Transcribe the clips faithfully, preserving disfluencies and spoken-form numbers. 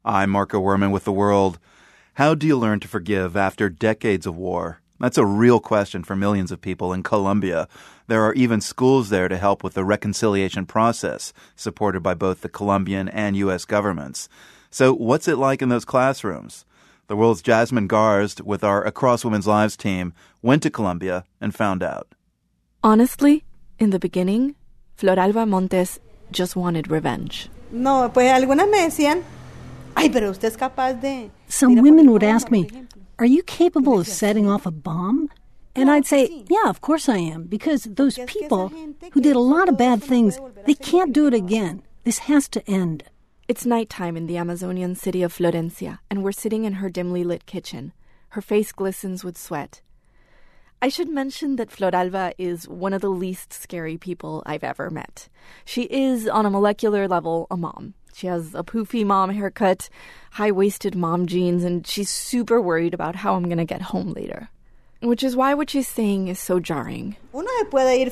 I'm Marco Werman with The World. How do you learn to forgive after decades of war? That's a real question for millions of people in Colombia. There are even schools there to help with the reconciliation process, supported by both the Colombian and U S governments. So what's it like in those classrooms? The World's Jasmine Garsd, with our Across Women's Lives team, went to Colombia and found out. Honestly, in the beginning, Floralba Montes just wanted revenge. No, pues algunas me decían, ay, pero usted es capaz de... Some women would ask me, are you capable of setting off a bomb? And I'd say, yeah, of course I am, because those people who did a lot of bad things, they can't do it again. This has to end. It's nighttime in the Amazonian city of Florencia, and we're sitting in her dimly lit kitchen. Her face glistens with sweat. I should mention that Floralba is one of the least scary people I've ever met. She is, on a molecular level, a mom. She has a poofy mom haircut, high-waisted mom jeans, and she's super worried about how I'm going to get home later. Which is why what she's saying is so jarring. It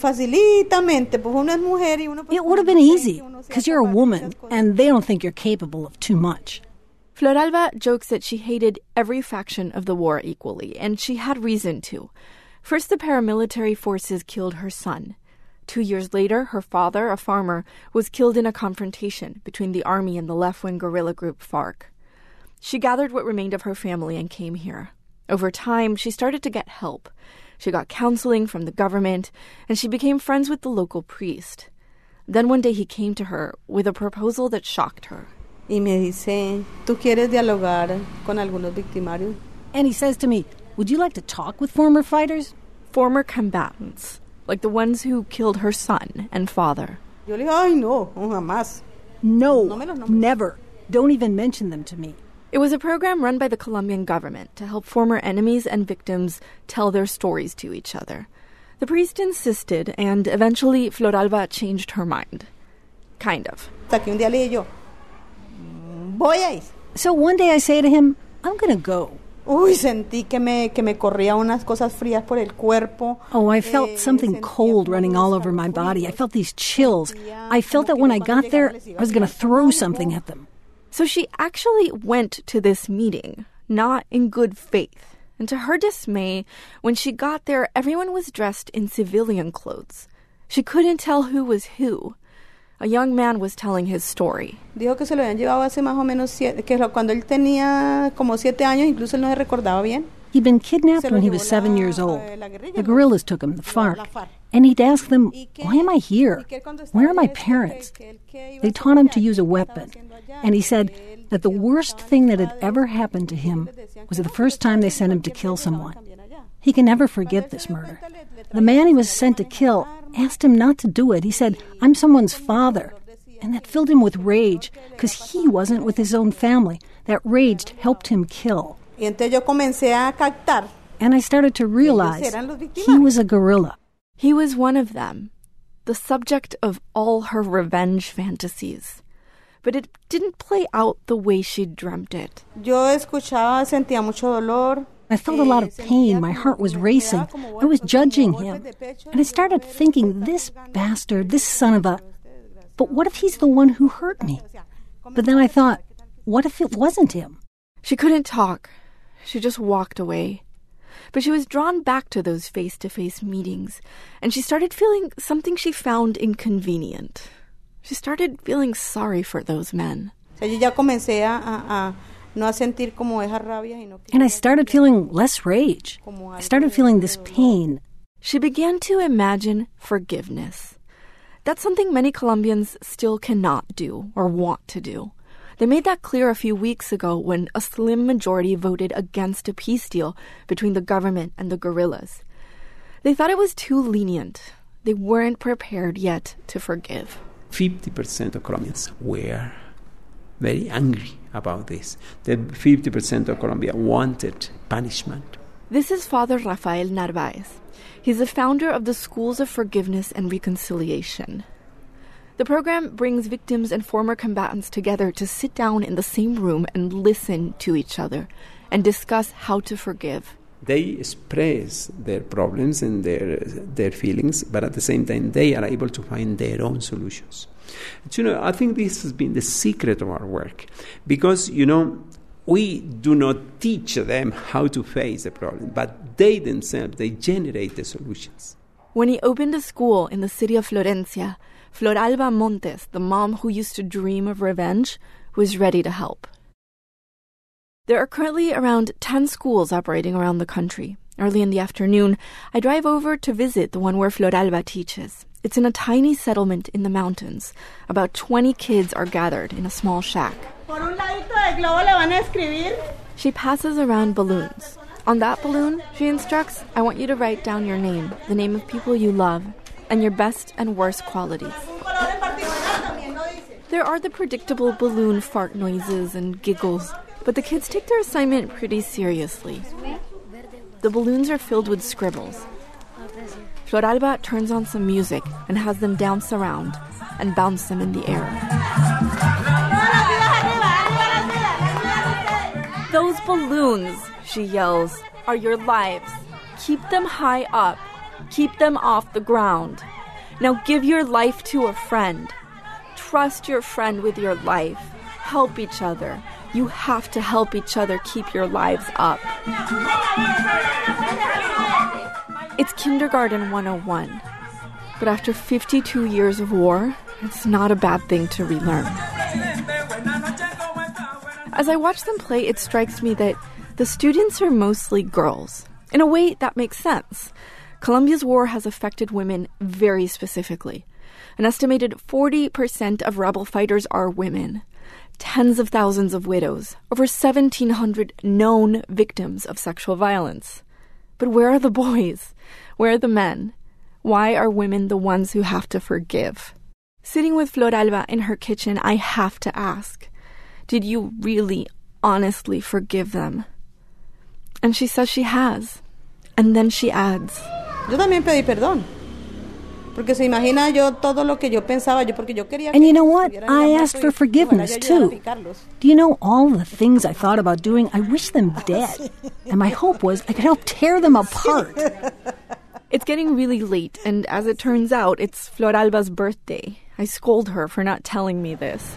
would have been easy, because you're a woman, and they don't think you're capable of too much. Floralba jokes that she hated every faction of the war equally, and she had reason to. First, the paramilitary forces killed her son. Two years later, her father, a farmer, was killed in a confrontation between the army and the left-wing guerrilla group FARC. She gathered what remained of her family and came here. Over time, she started to get help. She got counseling from the government, and she became friends with the local priest. Then one day he came to her with a proposal that shocked her. Y me dice, ¿tú quieres dialogar con algunos victimarios? And he says to me, would you like to talk with former fighters? Former combatants, like the ones who killed her son and father. Yo le dije, ay, no, jamás. No, never. Don't even mention them to me. It was a program run by the Colombian government to help former enemies and victims tell their stories to each other. The priest insisted, and eventually Floralba changed her mind. Kind of. So one day I say to him, I'm going to go. Uy, sentí que me, que me corría unas cosas frías por el cuerpo. Oh, I felt something cold running all over my body. I felt these chills. I felt that when I got there, I was going to throw something at them. So she actually went to this meeting, not in good faith. And to her dismay, when she got there, everyone was dressed in civilian clothes. She couldn't tell who was who. A young man was telling his story. Dijo que se lo habían llevado hace más o menos siete, que cuando él tenía como siete años, incluso él no se recordaba bien. He'd been kidnapped when he was seven years old. The guerrillas took him, the FARC. And he'd ask them, why am I here? Where are my parents? They taught him to use a weapon. And he said that the worst thing that had ever happened to him was the first time they sent him to kill someone. He can never forget this murder. The man he was sent to kill asked him not to do it. He said, I'm someone's father. And that filled him with rage, because he wasn't with his own family. That rage helped him kill. And I started to realize he was a guerrilla. He was one of them, the subject of all her revenge fantasies. But it didn't play out the way she'd dreamt it. Yo escuchaba, sentía mucho dolor. I felt a lot of pain. My heart was racing. I was judging him. And I started thinking, this bastard, this son of a... But what if he's the one who hurt me? But then I thought, what if it wasn't him? She couldn't talk. She just walked away. But she was drawn back to those face-to-face meetings, and she started feeling something she found inconvenient. She started feeling sorry for those men. And I started feeling less rage. I started feeling this pain. She began to imagine forgiveness. That's something many Colombians still cannot do or want to do. They made that clear a few weeks ago when a slim majority voted against a peace deal between the government and the guerrillas. They thought it was too lenient. They weren't prepared yet to forgive. fifty percent of Colombians were very angry about this. The fifty percent of Colombia wanted punishment. This is Father Rafael Narvaez. He's the founder of the Schools of Forgiveness and Reconciliation. The program brings victims and former combatants together to sit down in the same room and listen to each other and discuss how to forgive. They express their problems and their their feelings, but at the same time, they are able to find their own solutions. But, you know, I think this has been the secret of our work, because, you know, we do not teach them how to face the problem, but they themselves, they generate the solutions. When he opened a school in the city of Florencia, Floralba Montes, the mom who used to dream of revenge, was ready to help. There are currently around ten schools operating around the country. Early in the afternoon, I drive over to visit the one where Floralba teaches. It's in a tiny settlement in the mountains. About twenty kids are gathered in a small shack. She passes around balloons. On that balloon, she instructs, I want you to write down your name, the name of people you love, and your best and worst qualities. There are the predictable balloon fart noises and giggles, but the kids take their assignment pretty seriously. The balloons are filled with scribbles. Floralba turns on some music and has them dance around and bounce them in the air. Those balloons, she yells, are your lives. Keep them high up. Keep them off the ground. Now give your life to a friend. Trust your friend with your life. Help each other. You have to help each other keep your lives up. It's Kindergarten one oh one. But after fifty-two years of war, it's not a bad thing to relearn. As I watch them play, it strikes me that the students are mostly girls. In a way, that makes sense. Colombia's war has affected women very specifically. An estimated forty percent of rebel fighters are women. Tens of thousands of widows. Over seventeen hundred known victims of sexual violence. But where are the boys? Where are the men? Why are women the ones who have to forgive? Sitting with Floralba in her kitchen, I have to ask, did you really, honestly forgive them? And she says she has. And then she adds, Yo también pedí perdón. Porque se imagina yo todo lo que yo pensaba, yo porque yo quería. And you know what? I asked for forgiveness too. Do you know all the things I thought about doing? I wish them dead. And my hope was I could help tear them apart. It's getting really late, and as it turns out, it's Floralba's birthday. I scold her for not telling me this.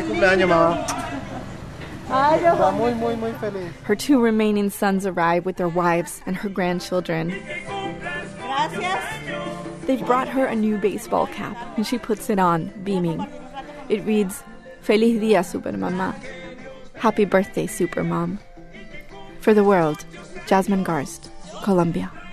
Her two remaining sons arrive with their wives and her grandchildren. They've brought her a new baseball cap, and she puts it on, beaming. It reads, Feliz Día, Supermamá. Happy birthday, Supermom. For the World, Jasmine Garst, Colombia.